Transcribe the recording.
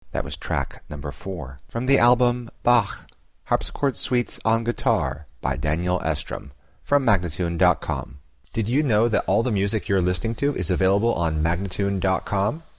That was track number 4. From the album Bach, Harpsichord Suites on Guitar by Daniel Estrom, from Magnatune.com. Did you know that all the music you're listening to is available on Magnatune.com?